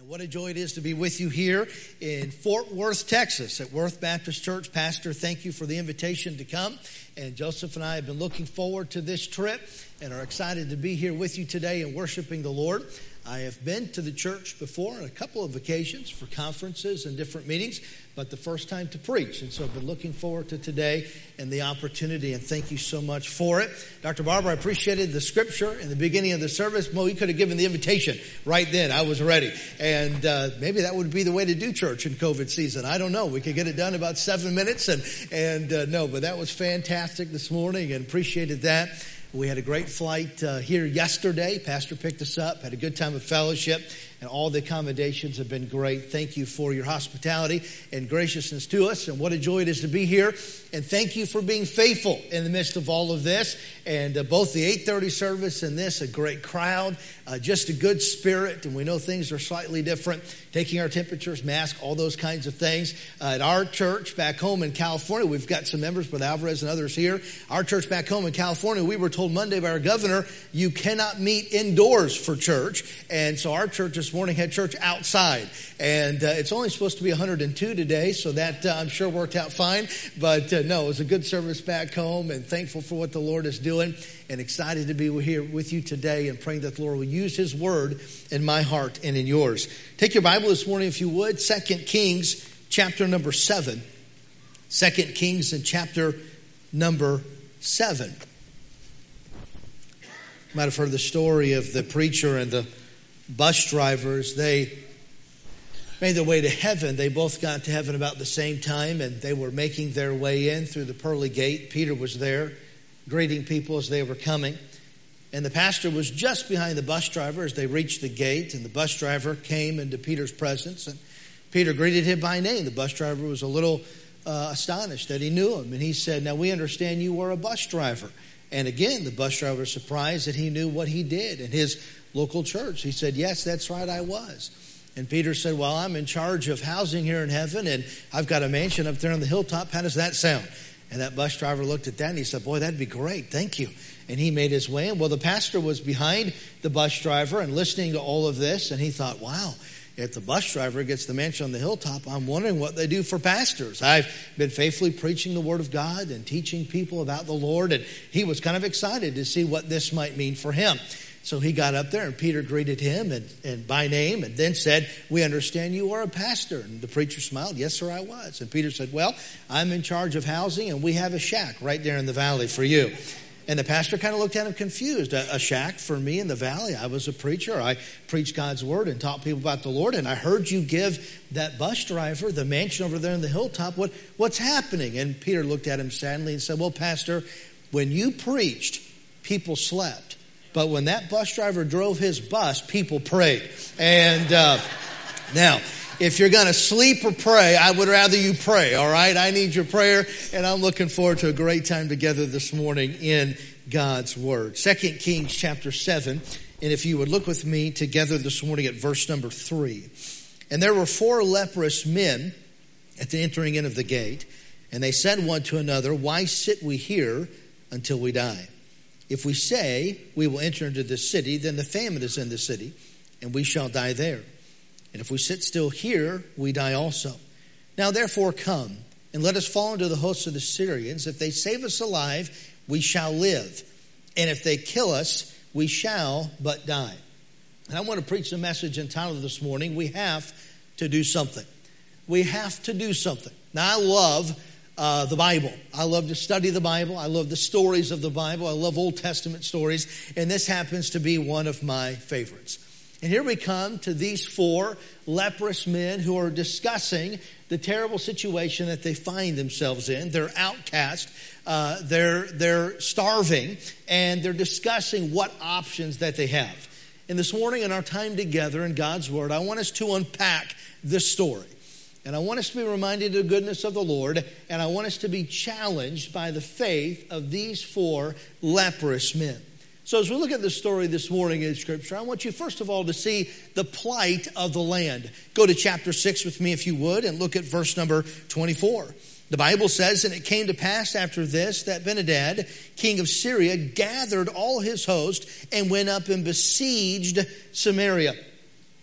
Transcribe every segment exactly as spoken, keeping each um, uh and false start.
What a joy it is to be with you here in Fort Worth, Texas at Worth Baptist Church. Pastor, thank you for the invitation to come. And Joseph and I have been looking forward to this trip and are excited to be here with you today and worshiping the Lord. I have been to the church before on a couple of occasions for conferences and different meetings, but the first time to preach. And so I've been looking forward to today and the opportunity, and thank you so much for it. Doctor Barber, I appreciated the scripture in the beginning of the service. Well, you could have given the invitation right then. I was ready. And uh, maybe that would be the way to do church in COVID season. I don't know. We could get it done in about seven minutes. And, and uh, no, but that was fantastic this morning and appreciated that. We had a great flight uh, here yesterday. Pastor picked us up, had a good time of fellowship, and all the accommodations have been great. Thank you for your hospitality and graciousness to us, and what a joy it is to be here. And thank you for being faithful in the midst of all of this. And uh, both the eight thirty service and this, a great crowd, uh, just a good spirit, and we know things are slightly different. Taking our temperatures, mask, all those kinds of things. Uh, at our church back home in California, we've got some members, Brother Alvarez and others here. Our church back home in California, we were told Monday by our governor, you cannot meet indoors for church. And so our church this morning had church outside. And uh, it's only supposed to be one hundred two today, so that uh, I'm sure worked out fine. But uh, no, it was a good service back home, and thankful for what the Lord is doing, and excited to be here with you today, and praying that the Lord will use His word in my heart and in yours. Take your Bible this morning, if you would, Second Kings chapter number seven. Second Kings and chapter number seven. You might have heard the story of the preacher and the bus drivers. They made their way to heaven. They both got to heaven about the same time, and they were making their way in through the pearly gate. Peter was there, greeting people as they were coming. And the pastor was just behind the bus driver as they reached the gate, and the bus driver came into Peter's presence, and Peter greeted him by name. The bus driver was a little uh, astonished that he knew him, and he said, "Now we understand you were a bus driver." And again, the bus driver was surprised that he knew what he did in his local church. He said, "Yes, that's right, I was." And Peter said, "Well, I'm in charge of housing here in heaven, and I've got a mansion up there on the hilltop. How does that sound?" And that bus driver looked at that and he said, "Boy, that'd be great. Thank you." And he made his way in. Well, the pastor was behind the bus driver and listening to all of this. And he thought, wow, if the bus driver gets the mansion on the hilltop, I'm wondering what they do for pastors. I've been faithfully preaching the word of God and teaching people about the Lord. And he was kind of excited to see what this might mean for him. So he got up there, and Peter greeted him and, and by name, and then said, "We understand you are a pastor." And the preacher smiled. "Yes, sir, I was." And Peter said, "Well, I'm in charge of housing, and we have a shack right there in the valley for you." And the pastor kind of looked at him confused. A, a shack for me in the valley? I was a preacher. I preached God's word and taught people about the Lord. And I heard you give that bus driver the mansion over there in the hilltop. What, what's happening? And Peter looked at him sadly and said, "Well, Pastor, when you preached, people slept. But when that bus driver drove his bus, people prayed." And uh, now, if you're going to sleep or pray, I would rather you pray, all right? I need your prayer, and I'm looking forward to a great time together this morning in God's Word. Second Kings chapter seven, and if you would look with me together this morning at verse number three. "And there were four leprous men at the entering in of the gate, and they said one to another, 'Why sit we here until we die? If we say we will enter into this city, then the famine is in the city, and we shall die there. And if we sit still here, we die also. Now therefore come, and let us fall into the hosts of the Syrians. If they save us alive, we shall live. And if they kill us, we shall but die.'" And I want to preach a message entitled this morning, "We Have to Do Something." We have to do something. Now I love Uh, the Bible. I love to study the Bible. I love the stories of the Bible. I love Old Testament stories. And this happens to be one of my favorites. And here we come to these four leprous men who are discussing the terrible situation that they find themselves in. They're outcast. Uh, they're, they're starving. And they're discussing what options that they have. And this morning in our time together in God's Word, I want us to unpack this story. And I want us to be reminded of the goodness of the Lord. And I want us to be challenged by the faith of these four leprous men. So as we look at the story this morning in Scripture, I want you first of all to see the plight of the land. Go to chapter six with me if you would, and look at verse number twenty-four. The Bible says, "And it came to pass after this that Ben-Hadad, king of Syria, gathered all his host and went up and besieged Samaria."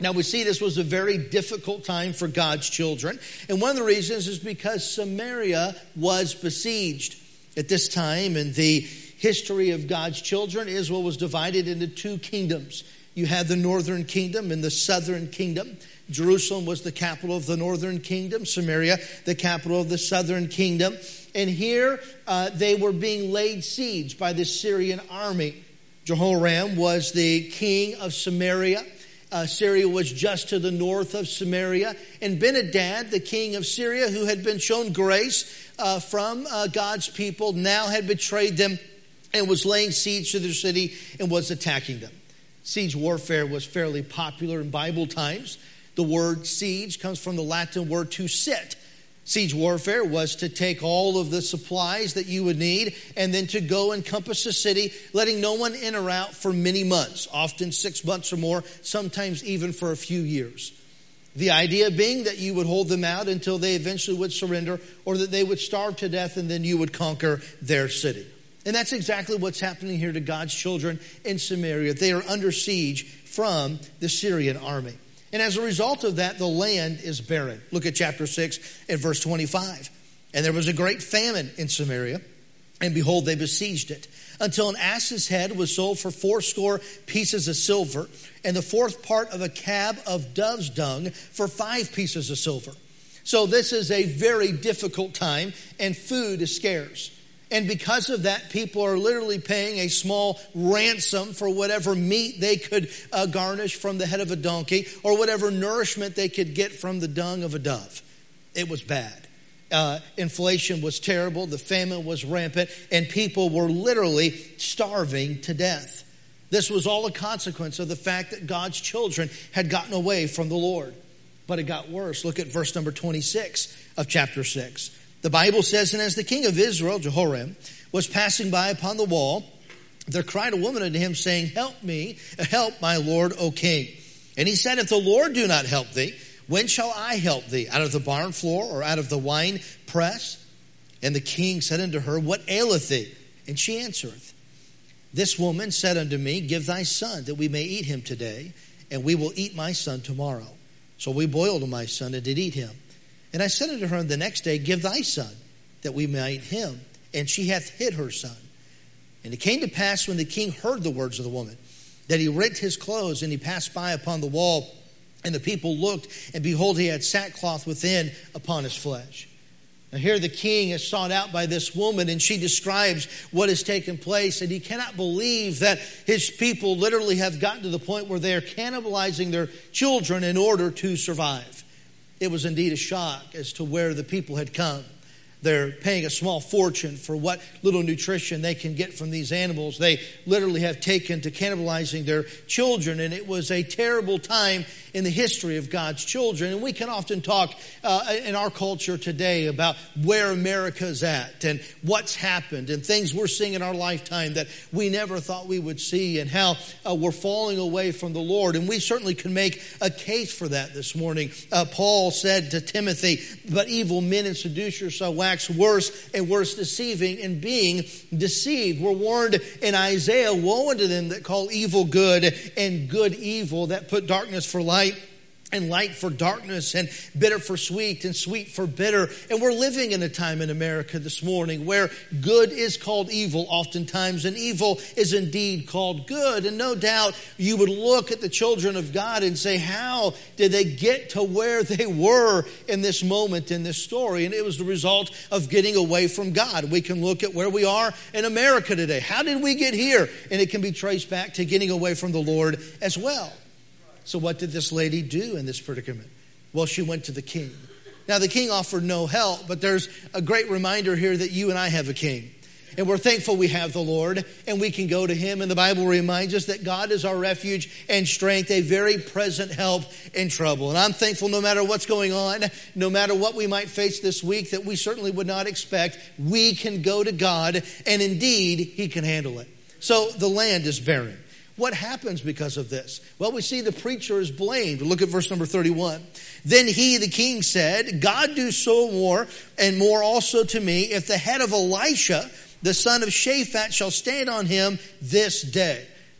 Now we see this was a very difficult time for God's children. And one of the reasons is because Samaria was besieged. At this time in the history of God's children, Israel was divided into two kingdoms. You had the northern kingdom and the southern kingdom. Jerusalem was the capital of the northern kingdom. Samaria, the capital of the southern kingdom. And here uh, they were being laid siege by the Syrian army. Jehoram was the king of Samaria. Uh, Syria was just to the north of Samaria. And Ben-Hadad, the king of Syria, who had been shown grace uh, from uh, God's people, now had betrayed them and was laying siege to their city and was attacking them. Siege warfare was fairly popular in Bible times. The word siege comes from the Latin word to sit. Siege warfare was to take all of the supplies that you would need and then to go encompass a city, letting no one in or out for many months, often six months or more, sometimes even for a few years. The idea being that you would hold them out until they eventually would surrender or that they would starve to death and then you would conquer their city. And that's exactly what's happening here to God's children in Samaria. They are under siege from the Syrian army. And as a result of that, the land is barren. Look at chapter six and verse twenty-five. And there was a great famine in Samaria, and behold, they besieged it, until an ass's head was sold for fourscore pieces of silver, and the fourth part of a cab of dove's dung for five pieces of silver. So this is a very difficult time, and food is scarce. And because of that, people are literally paying a small ransom for whatever meat they could uh, garnish from the head of a donkey or whatever nourishment they could get from the dung of a dove. It was bad. Uh, inflation was terrible. The famine was rampant. And people were literally starving to death. This was all a consequence of the fact that God's children had gotten away from the Lord. But it got worse. Look at verse number twenty-six of chapter six. The Bible says, and as the king of Israel, Jehoram, was passing by upon the wall, there cried a woman unto him, saying, help me, help my lord, O king. And he said, if the Lord do not help thee, when shall I help thee? Out of the barn floor or out of the wine press? And the king said unto her, what aileth thee? And she answereth, this woman said unto me, give thy son, that we may eat him today, and we will eat my son tomorrow. So we boiled my son and did eat him. And I said unto her the next day, give thy son, that we may eat him. And she hath hid her son. And it came to pass when the king heard the words of the woman, that he rent his clothes, and he passed by upon the wall. And the people looked, and behold, he had sackcloth within upon his flesh. Now here the king is sought out by this woman, and she describes what has taken place. And he cannot believe that his people literally have gotten to the point where they are cannibalizing their children in order to survive. It was indeed a shock as to where the people had come. They're paying a small fortune for what little nutrition they can get from these animals. They literally have taken to cannibalizing their children, and it was a terrible time in the history of God's children. And we can often talk uh, in our culture today about where America's at and what's happened and things we're seeing in our lifetime that we never thought we would see, and how uh, we're falling away from the Lord. And we certainly can make a case for that this morning. Uh, Paul said to Timothy, but evil men and seducers shall wax worse and worse, deceiving and being deceived. We're warned in Isaiah, woe unto them that call evil good and good evil, that put darkness for light and light for darkness, and bitter for sweet, and sweet for bitter. And we're living in a time in America this morning where good is called evil oftentimes, and evil is indeed called good. And no doubt you would look at the children of God and say, how did they get to where they were in this moment, in this story? And it was the result of getting away from God. We can look at where we are in America today. How did we get here? And it can be traced back to getting away from the Lord as well. So what did this lady do in this predicament? Well, she went to the king. Now, the king offered no help, but there's a great reminder here that you and I have a king. And we're thankful we have the Lord, and we can go to him. And the Bible reminds us that God is our refuge and strength, a very present help in trouble. And I'm thankful no matter what's going on, no matter what we might face this week that we certainly would not expect, we can go to God, and indeed, he can handle it. So the land is barren. What happens because of this? Well, we see the preacher is blamed. Look at verse number thirty-one. Then he, the king, said, God do so more and more also to me, if the head of Elisha, the son of Shaphat, shall stand on him this day.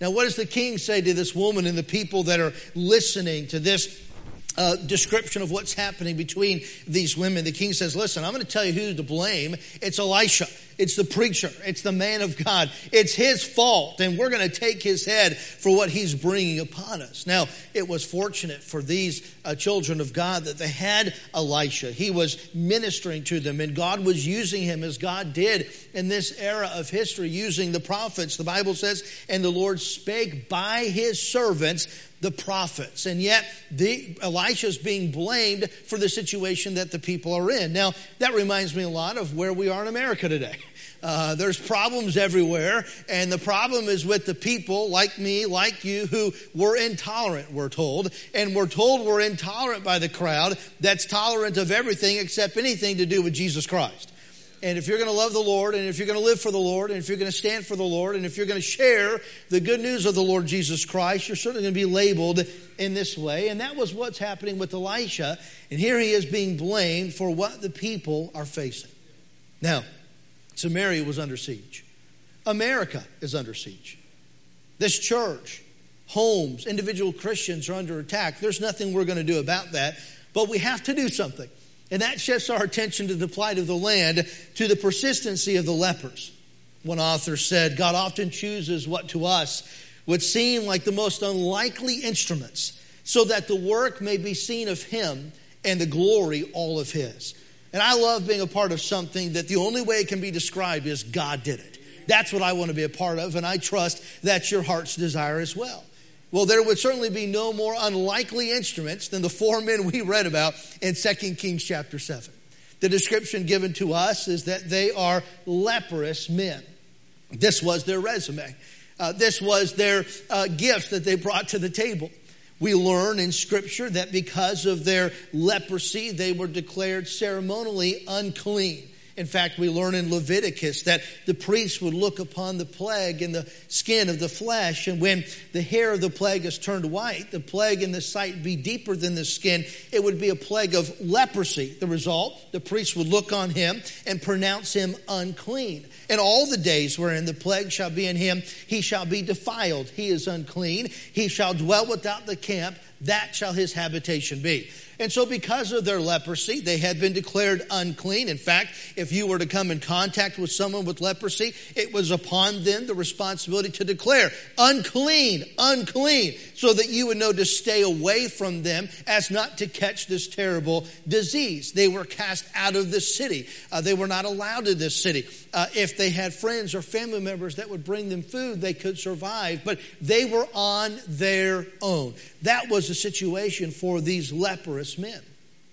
Now, what does the king say to this woman and the people that are listening to this Uh, description of what's happening between these women? The king says, listen, I'm going to tell you who's to blame. It's Elisha. It's the preacher. It's the man of God. It's his fault, and we're going to take his head for what he's bringing upon us. Now, it was fortunate for these uh, children of God that they had Elisha. He was ministering to them, and God was using him as God did in this era of history, using the prophets. The Bible says, and the Lord spake by his servants, the prophets. And yet the, Elisha's being blamed for the situation that the people are in. Now, that reminds me a lot of where we are in America today. Uh, there's problems everywhere, and the problem is with the people like me, like you, who were intolerant, we're told. And we're told we're intolerant by the crowd that's tolerant of everything except anything to do with Jesus Christ. And if you're going to love the Lord, and if you're going to live for the Lord, and if you're going to stand for the Lord, and if you're going to share the good news of the Lord Jesus Christ, you're certainly going to be labeled in this way. And that was what's happening with Elisha. And here he is being blamed for what the people are facing. Now, Samaria was under siege. America is under siege. This church, homes, individual Christians are under attack. There's nothing we're going to do about that, but we have to do something. And that shifts our attention to the plight of the land, to the persistency of the lepers. One author said, God often chooses what to us would seem like the most unlikely instruments, so that the work may be seen of him and the glory all of his. And I love being a part of something that the only way it can be described is God did it. That's what I want to be a part of, and I trust that's your heart's desire as well. Well, there would certainly be no more unlikely instruments than the four men we read about in Second Kings chapter seven. The description given to us is that they are leprous men. This was their resume. Uh, this was their uh, gifts that they brought to the table. We learn in Scripture that because of their leprosy, they were declared ceremonially unclean. In fact, we learn in Leviticus that the priest would look upon the plague in the skin of the flesh, and when the hair of the plague is turned white, the plague in the sight be deeper than the skin, it would be a plague of leprosy. The result, the priest would look on him and pronounce him unclean. And all the days wherein the plague shall be in him, he shall be defiled. He is unclean. He shall dwell without the camp. That shall his habitation be. And so because of their leprosy, they had been declared unclean. In fact, if you were to come in contact with someone with leprosy, it was upon them the responsibility to declare unclean, unclean, so that you would know to stay away from them as not to catch this terrible disease. They were cast out of the city. Uh, they were not allowed in this city. Uh, if they had friends or family members that would bring them food, they could survive, but they were on their own. That was the situation for these leprous men.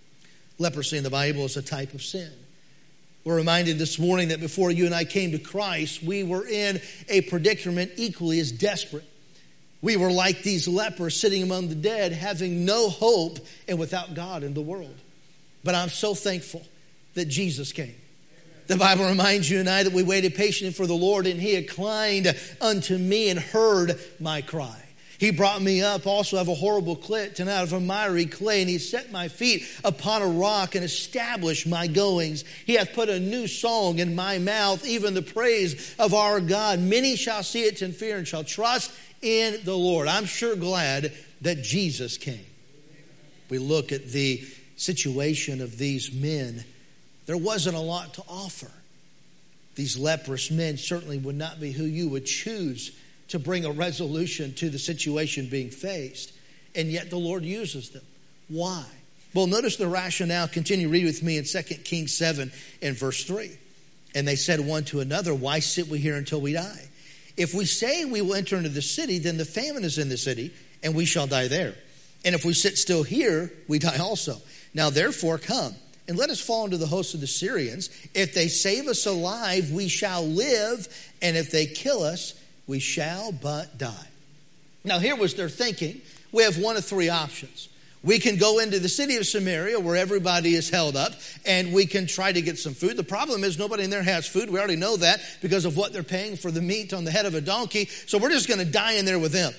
Leprosy in the Bible is a type of sin. We're reminded this morning that before you and I came to Christ, we were in a predicament equally as desperate. We were like these lepers sitting among the dead, having no hope and without God in the world. But I'm so thankful that Jesus came. The Bible reminds you and I that we waited patiently for the Lord, and he inclined unto me and heard my cry. He brought me up also out of a horrible pit and out of a miry clay, and he set my feet upon a rock and established my goings. He hath put a new song in my mouth, even the praise of our God. Many shall see it and fear and shall trust in the Lord. I'm sure glad that Jesus came. We look at the situation of these men. There wasn't a lot to offer. These leprous men certainly would not be who you would choose to bring a resolution to the situation being faced. And yet the Lord uses them. Why? Well, notice the rationale. Continue read with me in Second Kings seven and verse three. And they said one to another, why sit we here until we die? If we say we will enter into the city, then the famine is in the city, and we shall die there. And if we sit still here, we die also. Now therefore come, and let us fall into the host of the Syrians. If they save us alive, we shall live. And if they kill us, we shall but die. Now here was their thinking. We have one of three options. We can go into the city of Samaria where everybody is held up, and we can try to get some food. The problem is nobody in there has food. We already know that because of what they're paying for the meat on the head of a donkey. So we're just going to die in there with them.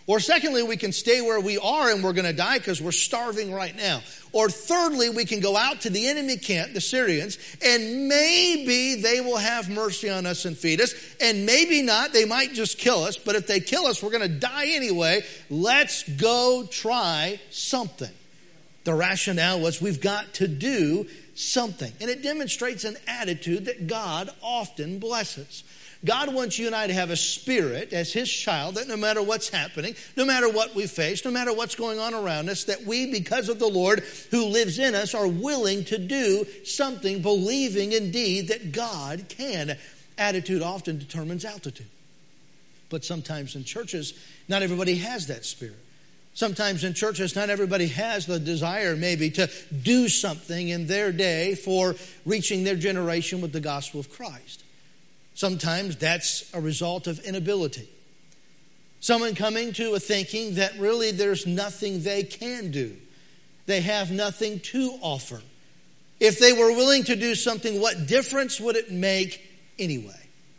Or secondly, we can stay where we are and we're going to die because we're starving right now. Or thirdly, we can go out to the enemy camp, the Syrians, and maybe they will have mercy on us and feed us. And maybe not, they might just kill us. But if they kill us, we're going to die anyway. Let's go try something. The rationale was we've got to do something. And it demonstrates an attitude that God often blesses. God wants you and I to have a spirit as His child that no matter what's happening, no matter what we face, no matter what's going on around us, that we, because of the Lord who lives in us, are willing to do something, believing indeed that God can. Attitude often determines altitude. But sometimes in churches, not everybody has that spirit. Sometimes in churches, not everybody has the desire maybe to do something in their day for reaching their generation with the gospel of Christ. Sometimes that's a result of inability. Someone coming to a thinking that really there's nothing they can do. They have nothing to offer. If they were willing to do something, what difference would it make anyway?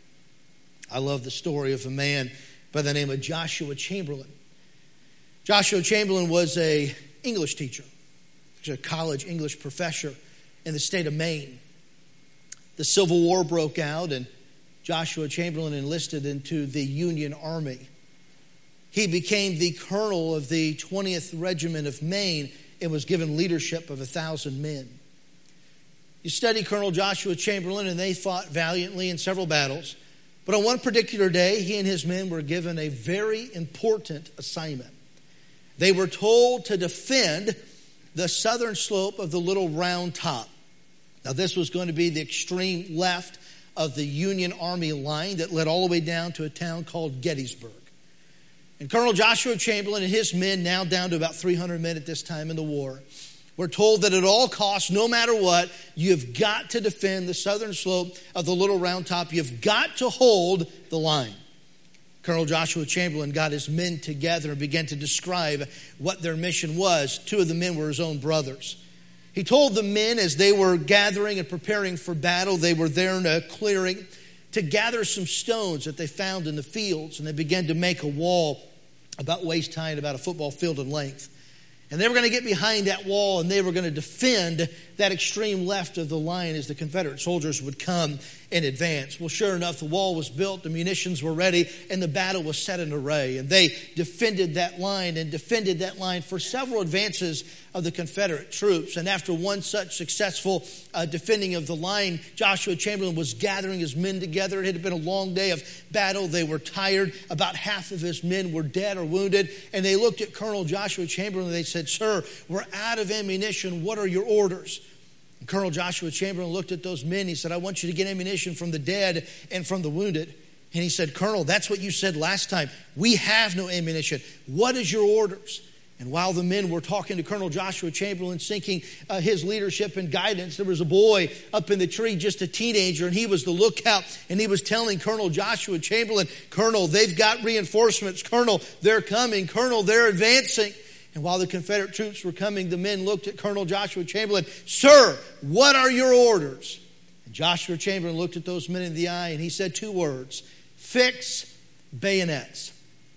I love the story of a man by the name of Joshua Chamberlain. Joshua Chamberlain was an English teacher. He was a college English professor in the state of Maine. The Civil War broke out and Joshua Chamberlain enlisted into the Union Army. He became the colonel of the twentieth Regiment of Maine and was given leadership of a thousand men. You study Colonel Joshua Chamberlain, and they fought valiantly in several battles. But on one particular day, he and his men were given a very important assignment. They were told to defend the southern slope of the Little Round Top. Now, this was going to be the extreme left of the Union Army line that led all the way down to a town called Gettysburg. And Colonel Joshua Chamberlain and his men, now down to about three hundred men at this time in the war, were told that at all costs, no matter what, you've got to defend the southern slope of the Little Round Top. You've got to hold the line. Colonel Joshua Chamberlain got his men together and began to describe what their mission was. Two of the men were his own brothers. He told the men as they were gathering and preparing for battle, they were there in a clearing, to gather some stones that they found in the fields. And they began to make a wall about waist high and about a football field in length. And they were going to get behind that wall and they were going to defend that extreme left of the line as the Confederate soldiers would come in advance. Well, sure enough, the wall was built, the munitions were ready, and the battle was set in array. And they defended that line and defended that line for several advances of the Confederate troops. And after one such successful uh, defending of the line, Joshua Chamberlain was gathering his men together. It had been a long day of battle. They were tired. About half of his men were dead or wounded. And they looked at Colonel Joshua Chamberlain and they said, "Sir, we're out of ammunition. What are your orders?" And Colonel Joshua Chamberlain looked at those men. He said, "I want you to get ammunition from the dead and from the wounded." And he said, "Colonel, that's what you said last time. We have no ammunition. What is your orders?" And while the men were talking to Colonel Joshua Chamberlain, seeking uh, his leadership and guidance, there was a boy up in the tree, just a teenager, and he was the lookout. And he was telling Colonel Joshua Chamberlain, "Colonel, they've got reinforcements. Colonel, they're coming. Colonel, they're advancing." And while the Confederate troops were coming, the men looked at Colonel Joshua Chamberlain. "Sir, what are your orders?" And Joshua Chamberlain looked at those men in the eye and he said two words: "Fix bayonets."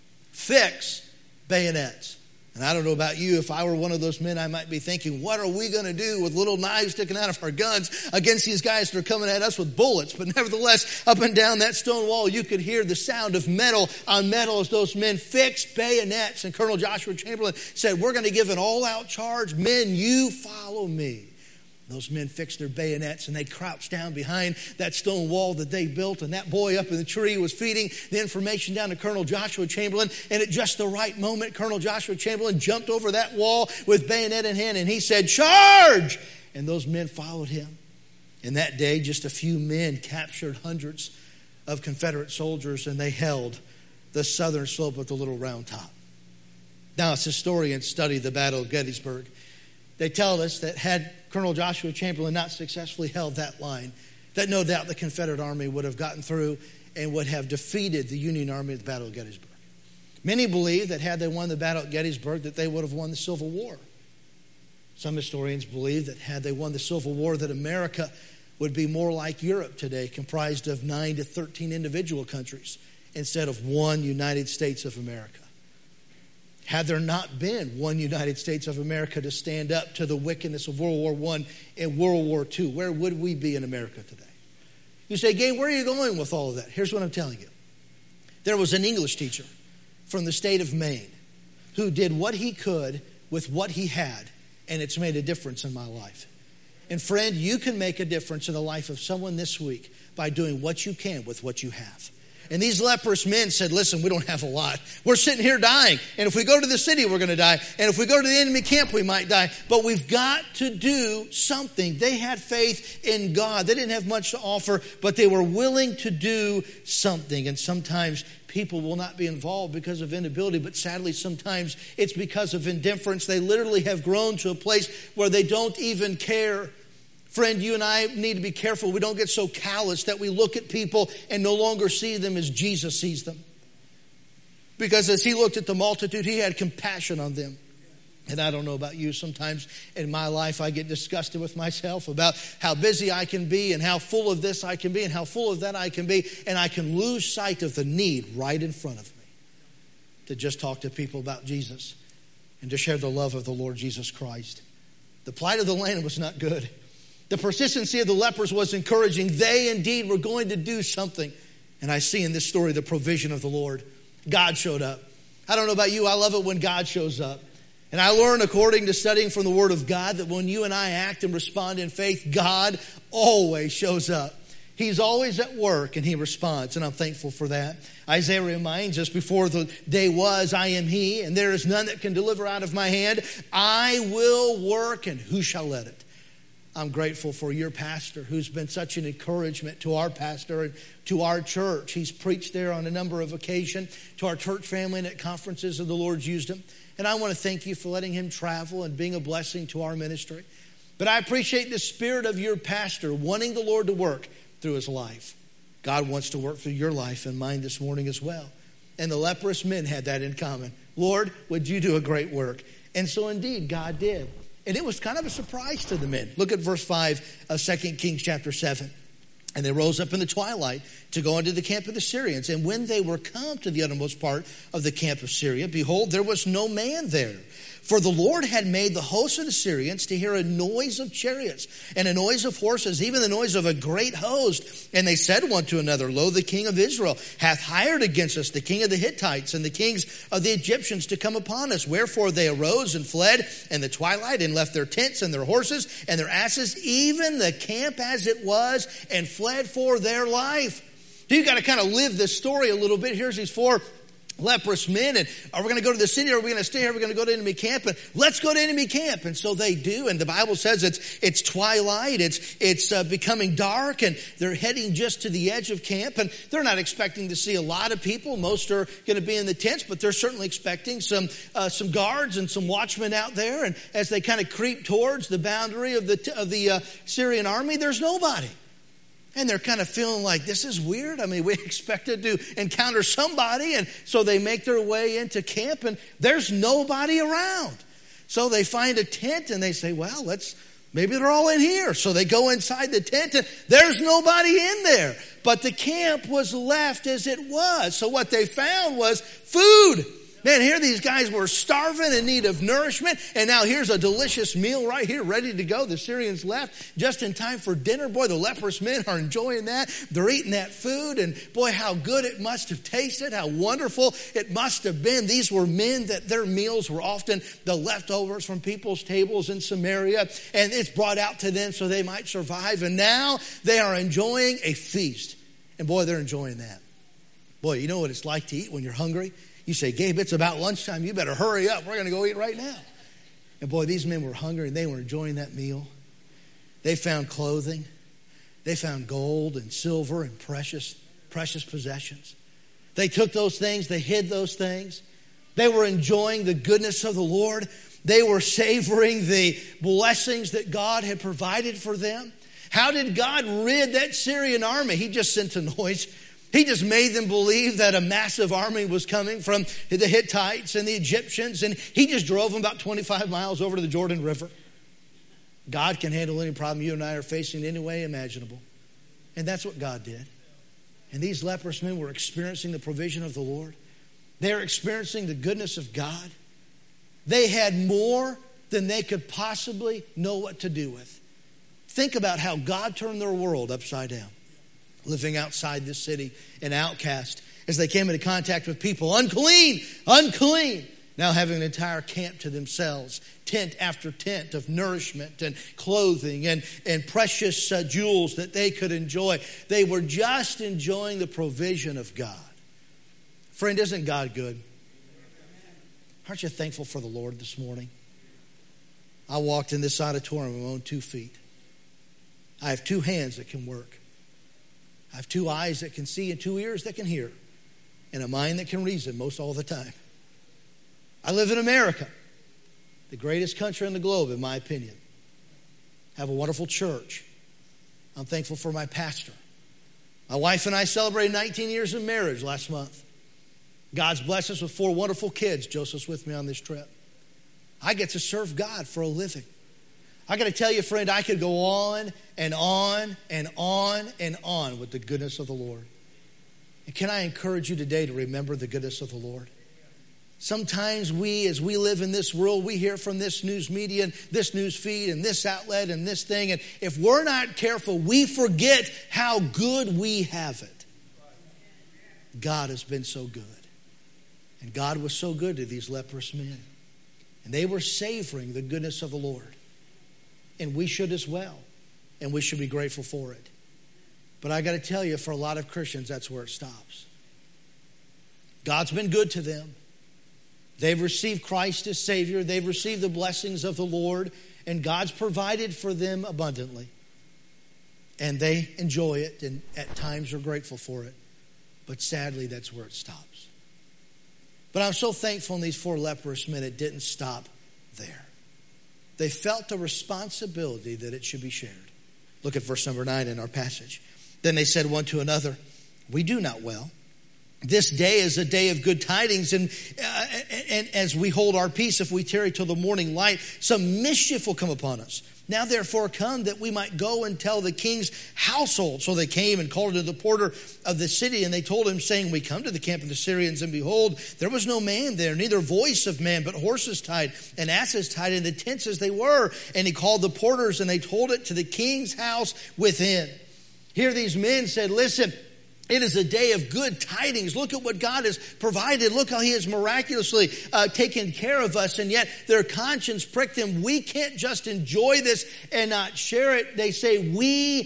Fix bayonets. And I don't know about you, if I were one of those men, I might be thinking, what are we going to do with little knives sticking out of our guns against these guys that are coming at us with bullets? But nevertheless, up and down that stone wall, you could hear the sound of metal on metal as those men fixed bayonets. And Colonel Joshua Chamberlain said, "We're going to give an all-out charge. Men, you follow me." Those men fixed their bayonets and they crouched down behind that stone wall that they built. And that boy up in the tree was feeding the information down to Colonel Joshua Chamberlain. And at just the right moment, Colonel Joshua Chamberlain jumped over that wall with bayonet in hand and he said, "Charge!" And those men followed him. And that day, just a few men captured hundreds of Confederate soldiers and they held the southern slope of the Little Round Top. Now, as historians study the Battle of Gettysburg, they tell us that had Colonel Joshua Chamberlain not successfully held that line, that no doubt the Confederate Army would have gotten through and would have defeated the Union Army at the Battle of Gettysburg. Many believe that had they won the Battle of Gettysburg, that they would have won the Civil War. Some historians believe that had they won the Civil War, that America would be more like Europe today, comprised of nine to thirteen individual countries instead of one United States of America. had there not been one United States of America to stand up to the wickedness of World War One and World War Two, where would we be in America today? You say, Gabe, where are you going with all of that? Here's what I'm telling you. There was an English teacher from the state of Maine who did what he could with what he had, and it's made a difference in my life. And friend, you can make a difference in the life of someone this week by doing what you can with what you have. And these leprous men said, listen, we don't have a lot. We're sitting here dying. And if we go to the city, we're going to die. And if we go to the enemy camp, we might die. But we've got to do something. They had faith in God. They didn't have much to offer, but they were willing to do something. And sometimes people will not be involved because of inability, but sadly sometimes it's because of indifference. They literally have grown to a place where they don't even care. Friend, you and I need to be careful we don't get so callous that we look at people and no longer see them as Jesus sees them. Because as he looked at the multitude, he had compassion on them. And I don't know about you, sometimes in my life I get disgusted with myself about how busy I can be and how full of this I can be and how full of that I can be. And I can lose sight of the need right in front of me to just talk to people about Jesus and to share the love of the Lord Jesus Christ. The plight of the land was not good. The persistency of the lepers was encouraging. They indeed were going to do something. And I see in this story the provision of the Lord. God showed up. I don't know about you, I love it when God shows up. And I learn, according to studying from the Word of God, that when you and I act and respond in faith, God always shows up. He's always at work and he responds, and I'm thankful for that. Isaiah reminds us, before the day was, I am he, and there is none that can deliver out of my hand. I will work, and who shall let it? I'm grateful for your pastor who's been such an encouragement to our pastor and to our church. He's preached there on a number of occasions to our church family and at conferences, and the Lord's used him. And I want to thank you for letting him travel and being a blessing to our ministry. But I appreciate the spirit of your pastor wanting the Lord to work through his life. God wants to work through your life and mine this morning as well. And the leprous men had that in common. Lord, would you do a great work? And so indeed, God did. And it was kind of a surprise to the men. Look at verse five of Second Kings chapter seven. And they rose up in the twilight to go into the camp of the Syrians. And when they were come to the uttermost part of the camp of Syria, behold, there was no man there. For the Lord had made the host of the Syrians to hear a noise of chariots and a noise of horses, even the noise of a great host. And they said one to another, Lo, the king of Israel hath hired against us the king of the Hittites and the kings of the Egyptians to come upon us. Wherefore they arose and fled in the twilight and left their tents and their horses and their asses, even the camp as it was, and fled for their life. So you got to kind of live this story a little bit. Here's these four leprous men, and are we going to go to the city, or are we going to stay here? Are we going to go to enemy camp? And let's go to enemy camp. And so they do, and the Bible says it's it's twilight, it's it's uh, becoming dark, and they're heading just to the edge of camp, and they're not expecting to see a lot of people. Most are going to be in the tents, but they're certainly expecting some uh, some guards and some watchmen out there. And as they kind of creep towards the boundary of the of the uh, Syrian army, there's nobody. And they're kind of feeling like, this is weird. I mean, we expected to encounter somebody. And so they make their way into camp, and there's nobody around. So they find a tent, and they say, well, let's, maybe they're all in here. So they go inside the tent, and there's nobody in there. But the camp was left as it was. So what they found was food. Man, here these guys were starving, in need of nourishment, and now here's a delicious meal right here, ready to go. The Syrians left just in time for dinner. Boy, the leprous men are enjoying that. They're eating that food, and boy, how good it must have tasted, how wonderful it must have been. These were men that their meals were often the leftovers from people's tables in Samaria, and it's brought out to them so they might survive, and now they are enjoying a feast. And boy, they're enjoying that. Boy, you know what it's like to eat when you're hungry? You say, Gabe, it's about lunchtime. You better hurry up. We're going to go eat right now. And boy, these men were hungry, and they were enjoying that meal. They found clothing. They found gold and silver and precious, precious possessions. They took those things. They hid those things. They were enjoying the goodness of the Lord. They were savoring the blessings that God had provided for them. How did God rid that Syrian army? He just sent a noise. He just made them believe that a massive army was coming from the Hittites and the Egyptians, and he just drove them about twenty-five miles over to the Jordan River. God can handle any problem you and I are facing in any way imaginable. And that's what God did. And these leprous men were experiencing the provision of the Lord. They're experiencing the goodness of God. They had more than they could possibly know what to do with. Think about how God turned their world upside down. Living outside this city, an outcast, as they came into contact with people, unclean, unclean. Now having an entire camp to themselves, tent after tent of nourishment and clothing and, and precious uh, jewels that they could enjoy. They were just enjoying the provision of God. Friend, isn't God good? Aren't you thankful for the Lord this morning? I walked in this auditorium with my own two feet. I have two hands that can work. I have two eyes that can see and two ears that can hear. And a mind that can reason most all the time. I live in America, the greatest country on the globe, in my opinion. I have a wonderful church. I'm thankful for my pastor. My wife and I celebrated nineteen years of marriage last month. God's blessed us with four wonderful kids. Joseph's with me on this trip. I get to serve God for a living. I got to tell you, friend, I could go on and on and on and on with the goodness of the Lord. And can I encourage you today to remember the goodness of the Lord? Sometimes we, as we live in this world, we hear from this news media and this news feed and this outlet and this thing. And if we're not careful, we forget how good we have it. God has been so good. And God was so good to these leprous men. And they were savoring the goodness of the Lord. And we should as well. And we should be grateful for it. But I got to tell you, for a lot of Christians, that's where it stops. God's been good to them. They've received Christ as Savior. They've received the blessings of the Lord. And God's provided for them abundantly. And they enjoy it and at times are grateful for it. But sadly, that's where it stops. But I'm so thankful in these four leprous men, it didn't stop there. They felt a responsibility that it should be shared. Look at verse number nine in our passage. Then they said one to another, we do not well. This day is a day of good tidings, and, uh, and as we hold our peace, if we tarry till the morning light, some mischief will come upon us. Now therefore come that we might go and tell the king's household. So they came and called to the porter of the city, and they told him, saying, we come to the camp of the Syrians, and behold, there was no man there, neither voice of man, but horses tied and asses tied in the tents as they were. And he called the porters, and they told it to the king's house within. Here these men said, listen, it is a day of good tidings. Look at what God has provided. Look how he has miraculously uh, taken care of us. And yet their conscience pricked them. We can't just enjoy this and not share it. They say, we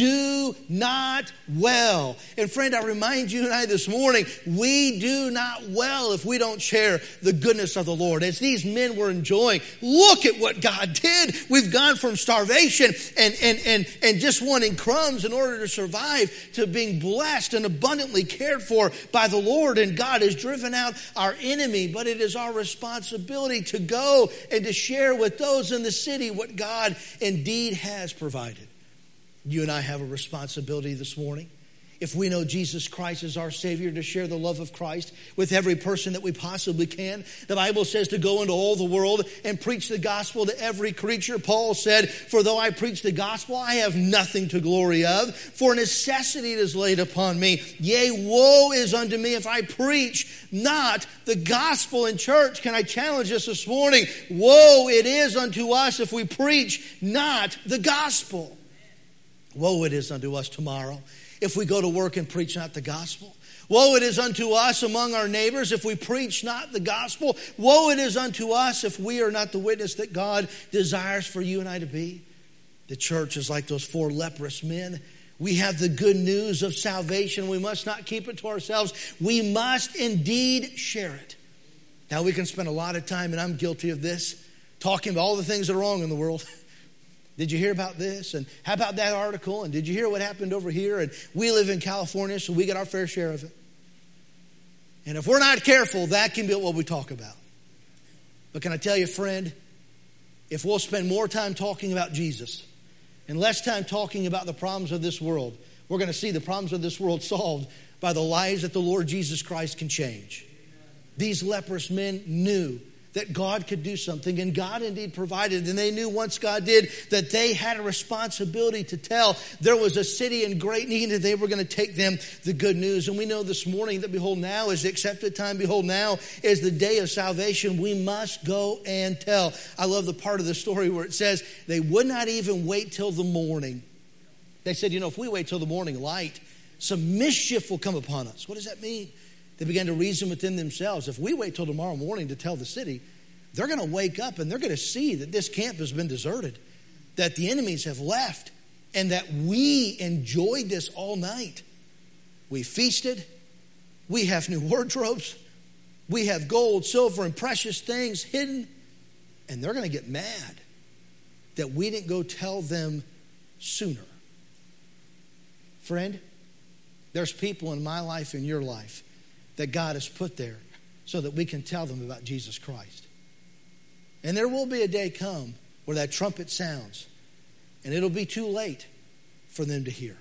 do not well. And friend, I remind you and I this morning, we do not well if we don't share the goodness of the Lord. As these men were enjoying, look at what God did. We've gone from starvation and, and, and, and just wanting crumbs in order to survive to being blessed and abundantly cared for by the Lord. And God has driven out our enemy, but it is our responsibility to go and to share with those in the city what God indeed has provided. You and I have a responsibility this morning. If we know Jesus Christ is our Savior, to share the love of Christ with every person that we possibly can. The Bible says to go into all the world and preach the gospel to every creature. Paul said, for though I preach the gospel, I have nothing to glory of. For necessity it is laid upon me. Yea, woe is unto me if I preach not the gospel in church. Can I challenge us this morning? Woe it is unto us if we preach not the gospel. Woe it is unto us tomorrow if we go to work and preach not the gospel. Woe it is unto us among our neighbors if we preach not the gospel. Woe it is unto us if we are not the witness that God desires for you and I to be. The church is like those four leprous men. We have the good news of salvation. We must not keep it to ourselves. We must indeed share it. Now we can spend a lot of time, and I'm guilty of this, talking about all the things that are wrong in the world. Did you hear about this? And how about that article? And did you hear what happened over here? And we live in California, so we get our fair share of it. And if we're not careful, that can be what we talk about. But can I tell you, friend, if we'll spend more time talking about Jesus and less time talking about the problems of this world, we're going to see the problems of this world solved by the lives that the Lord Jesus Christ can change. These leprous men knew that God could do something, and God indeed provided. And they knew once God did that they had a responsibility to tell. There was a city in great need, and they were going to take them the good news. And we know this morning that behold, now is the accepted time. Behold, now is the day of salvation. We must go and tell. I love the part of the story where it says they would not even wait till the morning. They said, you know, if we wait till the morning light, some mischief will come upon us. What does that mean? They began to reason within themselves. If we wait till tomorrow morning to tell the city, they're going to wake up and they're going to see that this camp has been deserted, that the enemies have left, and that we enjoyed this all night. We feasted. We have new wardrobes. We have gold, silver, and precious things hidden. And they're going to get mad that we didn't go tell them sooner. Friend, there's people in my life and your life that God has put there so that we can tell them about Jesus Christ. And there will be a day come where that trumpet sounds, and it'll be too late for them to hear.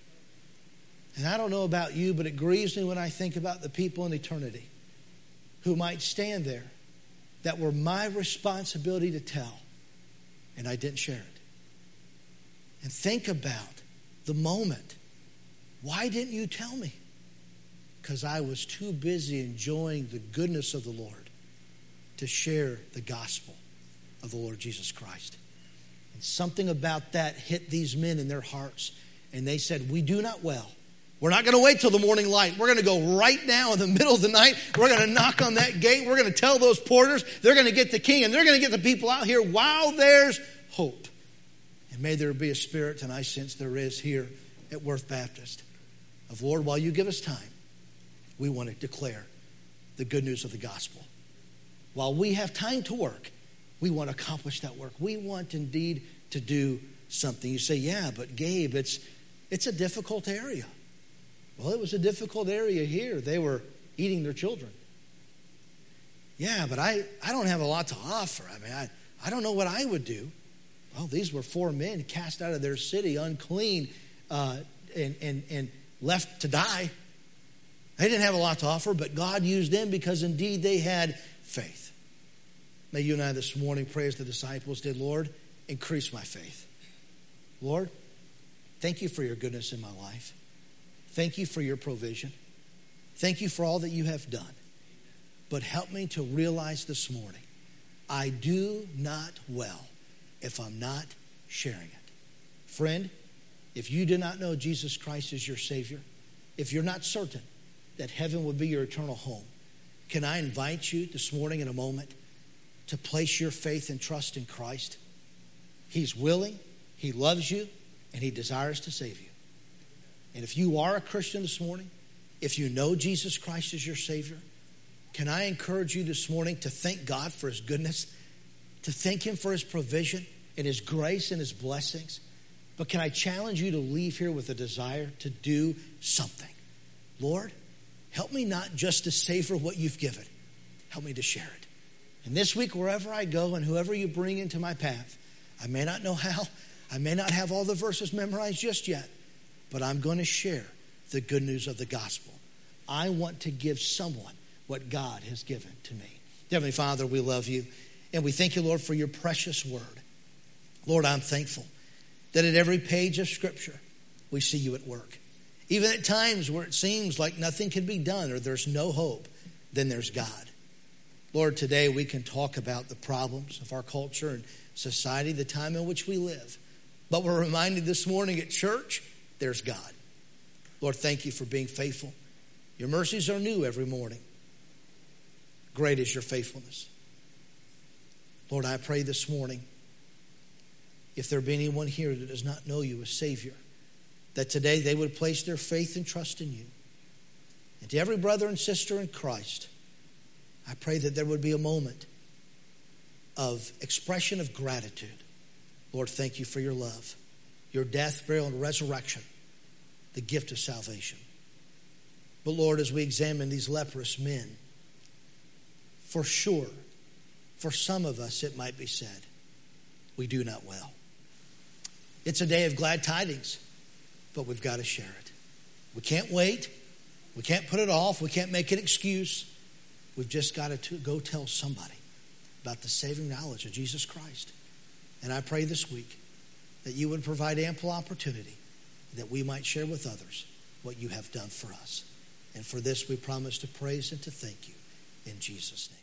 And I don't know about you, but it grieves me when I think about the people in eternity who might stand there that were my responsibility to tell, and I didn't share it. And think about the moment. Why didn't you tell me? Because I was too busy enjoying the goodness of the Lord to share the gospel of the Lord Jesus Christ. And something about that hit these men in their hearts. And they said, we do not well. We're not going to wait till the morning light. We're going to go right now in the middle of the night. We're going to knock on that gate. We're going to tell those porters. They're going to get the king, and they're going to get the people out here while there's hope. And may there be a spirit, and I sense there is here at Worth Baptist, of Lord, while you give us time, we want to declare the good news of the gospel. While we have time to work, we want to accomplish that work. We want indeed to do something. You say, yeah, but Gabe, it's it's a difficult area. Well, it was a difficult area here. They were eating their children. Yeah, but I, I don't have a lot to offer. I mean, I, I don't know what I would do. Well, these were four men cast out of their city, unclean, uh, and, and, and left to die. They didn't have a lot to offer, but God used them because indeed they had faith. May you and I this morning pray as the disciples did, Lord, increase my faith. Lord, thank you for your goodness in my life. Thank you for your provision. Thank you for all that you have done. But help me to realize this morning, I do not well if I'm not sharing it. Friend, if you do not know Jesus Christ as your Savior, if you're not certain that heaven will be your eternal home, can I invite you this morning in a moment to place your faith and trust in Christ? He's willing, He loves you, and He desires to save you. And if you are a Christian this morning, if you know Jesus Christ as your Savior, can I encourage you this morning to thank God for His goodness, to thank Him for His provision and His grace and His blessings? But can I challenge you to leave here with a desire to do something? Lord, help me not just to savor what you've given. Help me to share it. And this week, wherever I go and whoever you bring into my path, I may not know how, I may not have all the verses memorized just yet, but I'm going to share the good news of the gospel. I want to give someone what God has given to me. Heavenly Father, we love you, and we thank you, Lord, for your precious word. Lord, I'm thankful that at every page of Scripture, we see you at work. Even at times where it seems like nothing can be done or there's no hope, then there's God. Lord, today we can talk about the problems of our culture and society, the time in which we live. But we're reminded this morning at church, there's God. Lord, thank you for being faithful. Your mercies are new every morning. Great is your faithfulness. Lord, I pray this morning, if there be anyone here that does not know you as Savior, that today they would place their faith and trust in you. And to every brother and sister in Christ, I pray that there would be a moment of expression of gratitude. Lord, thank you for your love, your death, burial, and resurrection, the gift of salvation. But Lord, as we examine these leprous men, for sure, for some of us it might be said, we do not well. It's a day of glad tidings, but we've got to share it. We can't wait. We can't put it off. We can't make an excuse. We've just got to go tell somebody about the saving knowledge of Jesus Christ. And I pray this week that you would provide ample opportunity that we might share with others what you have done for us. And for this we promise to praise and to thank you in Jesus' name.